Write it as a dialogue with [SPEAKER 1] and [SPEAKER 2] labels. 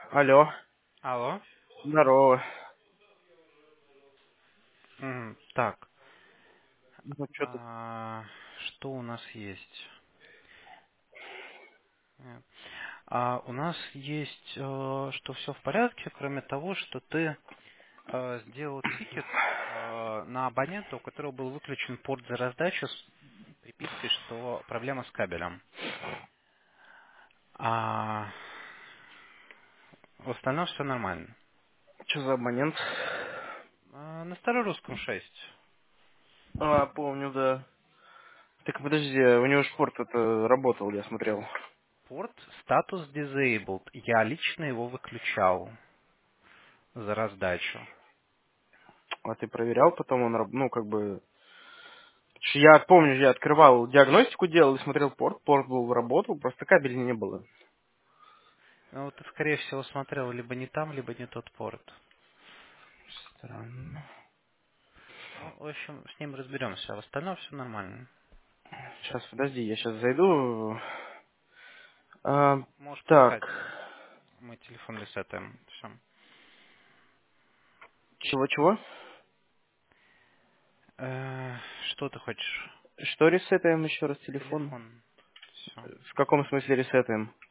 [SPEAKER 1] Алло,
[SPEAKER 2] Алло.
[SPEAKER 1] здорово.
[SPEAKER 2] Так,
[SPEAKER 1] Ну, что ты?
[SPEAKER 2] что у нас есть? Э, у нас есть, что все в порядке, кроме того, что ты сделал тикет на абонента, у которого был выключен порт за раздачу с припиской, что проблема с кабелем. А в остальном все нормально.
[SPEAKER 1] Что за абонент?
[SPEAKER 2] На старорусском 6.
[SPEAKER 1] Помню, да. Так подожди, у него шпорт это работал, я смотрел.
[SPEAKER 2] Порт статус disabled. Я лично его выключал за раздачу.
[SPEAKER 1] А ты проверял потом, ну, как бы... Я помню, я открывал диагностику, делал и смотрел порт. Порт был, работал, просто кабеля не было.
[SPEAKER 2] Ну, вот ты, скорее всего, смотрел либо не там, либо не тот порт.
[SPEAKER 1] Странно.
[SPEAKER 2] Ну, в общем, с ним разберемся, а в остальном все нормально.
[SPEAKER 1] Сейчас, подожди, я сейчас зайду. А,
[SPEAKER 2] Можешь
[SPEAKER 1] так,
[SPEAKER 2] поиграть. Мы телефон ресетаем. Все.
[SPEAKER 1] чего-чего?
[SPEAKER 2] Что ты хочешь?
[SPEAKER 1] Что ресетаем еще раз телефон?
[SPEAKER 2] Телефон. Все.
[SPEAKER 1] В каком смысле ресетаем?